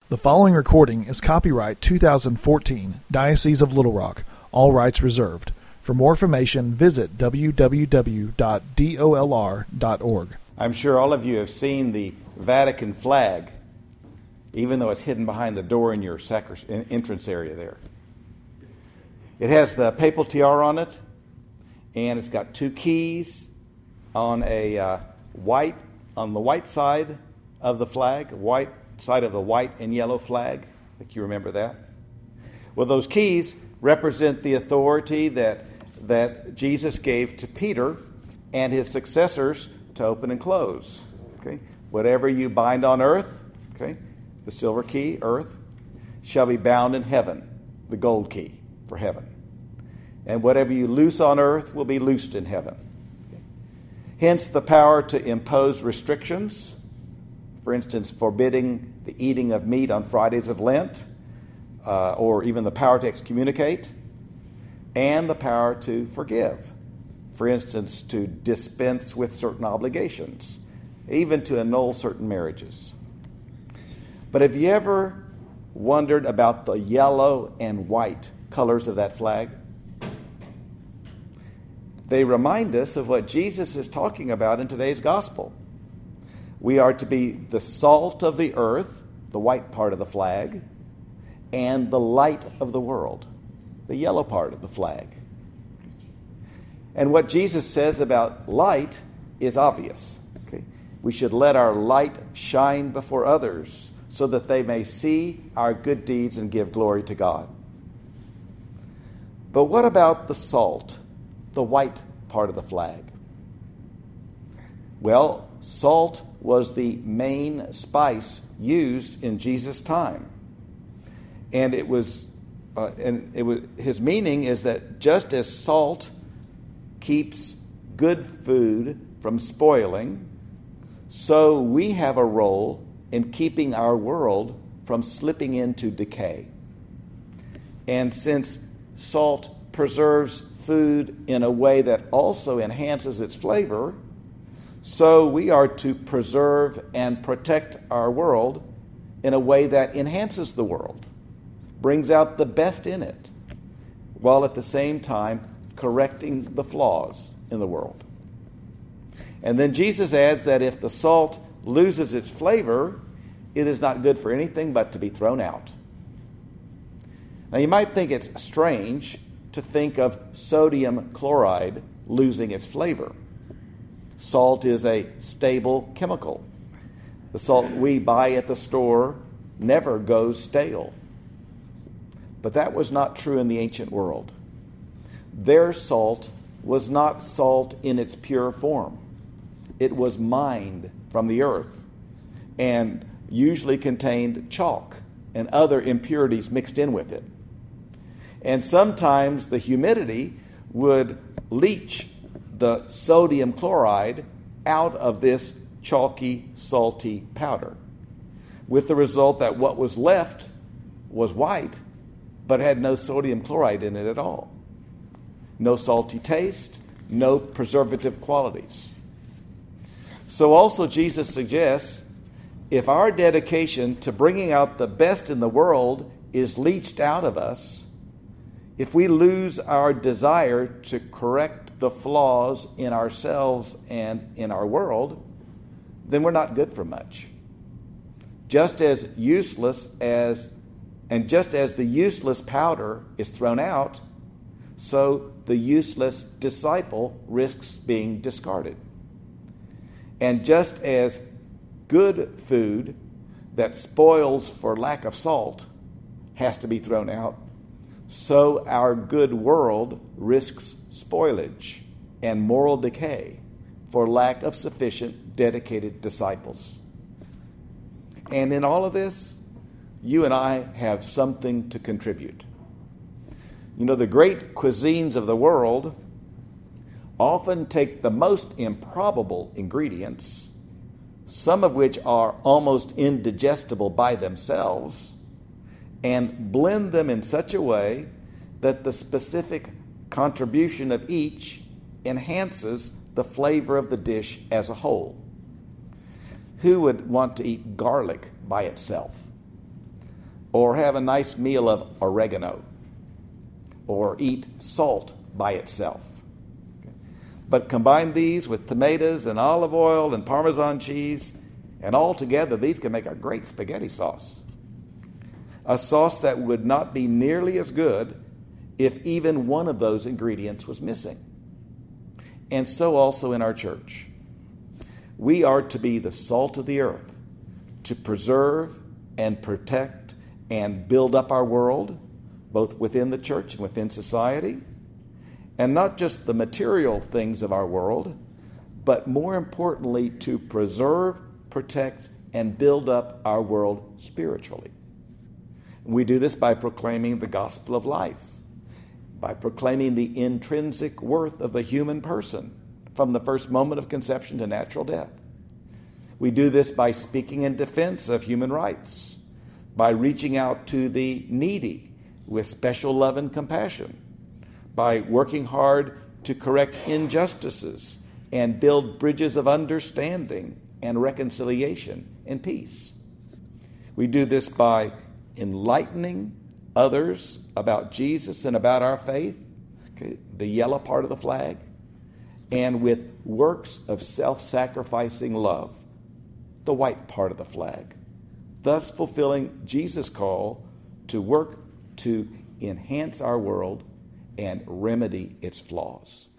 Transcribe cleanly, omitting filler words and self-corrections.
The following recording is copyright 2014, Diocese of Little Rock, all rights reserved. For more information, visit www.dolr.org. I'm sure all of you have seen the Vatican flag, even though it's hidden behind the door in your entrance area there. It has the papal tiara on it, and it's got two keys on the white side of the flag, white side of the white and yellow flag. I think you remember that. Well, those keys represent the authority that Jesus gave to Peter and his successors to open and close. Okay? Whatever you bind on earth, okay, the silver key, earth, shall be bound in heaven, the gold key for heaven. And whatever you loose on earth will be loosed in heaven. Okay? Hence the power to impose restrictions, for instance, forbidding the eating of meat on Fridays of Lent, or even the power to excommunicate, and the power to forgive. For instance, to dispense with certain obligations, even to annul certain marriages. But have you ever wondered about the yellow and white colors of that flag? They remind us of what Jesus is talking about in today's gospel. We are to be the salt of the earth, the white part of the flag, and the light of the world, the yellow part of the flag. And what Jesus says about light is obvious. Okay? We should let our light shine before others so that they may see our good deeds and give glory to God. But what about the salt, the white part of the flag? Well, salt was the main spice used in Jesus' time. And his meaning is that just as salt keeps good food from spoiling, so we have a role in keeping our world from slipping into decay. And since salt preserves food in a way that also enhances its flavor, so we are to preserve and protect our world in a way that enhances the world, brings out the best in it, while at the same time correcting the flaws in the world. And then Jesus adds that if the salt loses its flavor, it is not good for anything but to be thrown out. Now you might think it's strange to think of sodium chloride losing its flavor. Salt is a stable chemical. The salt we buy at the store never goes stale. But that was not true in the ancient world. Their salt was not salt in its pure form. It was mined from the earth and usually contained chalk and other impurities mixed in with it. And sometimes the humidity would leach the sodium chloride out of this chalky, salty powder, with the result that what was left was white, but had no sodium chloride in it at all. No salty taste, no preservative qualities. So also Jesus suggests, if our dedication to bringing out the best in the world is leached out of us, if we lose our desire to correct the flaws in ourselves and in our world, then we're not good for much. Just as the useless powder is thrown out, so the useless disciple risks being discarded. And just as good food that spoils for lack of salt has to be thrown out, so our good world risks spoilage and moral decay for lack of sufficient dedicated disciples. And in all of this, you and I have something to contribute. You know, the great cuisines of the world often take the most improbable ingredients, some of which are almost indigestible by themselves, and blend them in such a way that the specific contribution of each enhances the flavor of the dish as a whole. Who would want to eat garlic by itself? or have a nice meal of oregano, or eat salt by itself. But combine these with tomatoes and olive oil and Parmesan cheese, and all together these can make a great spaghetti sauce. A sauce that would not be nearly as good if even one of those ingredients was missing. And so also in our church. We are to be the salt of the earth, to preserve and protect and build up our world, both within the church and within society, and not just the material things of our world, but more importantly, to preserve, protect, and build up our world spiritually. We do this by proclaiming the gospel of life, by proclaiming the intrinsic worth of the human person from the first moment of conception to natural death. We do this by speaking in defense of human rights, by reaching out to the needy with special love and compassion, by working hard to correct injustices and build bridges of understanding and reconciliation and peace. We do this by enlightening others about Jesus and about our faith, the yellow part of the flag, and with works of self-sacrificing love, the white part of the flag, thus fulfilling Jesus' call to work to enhance our world and remedy its flaws.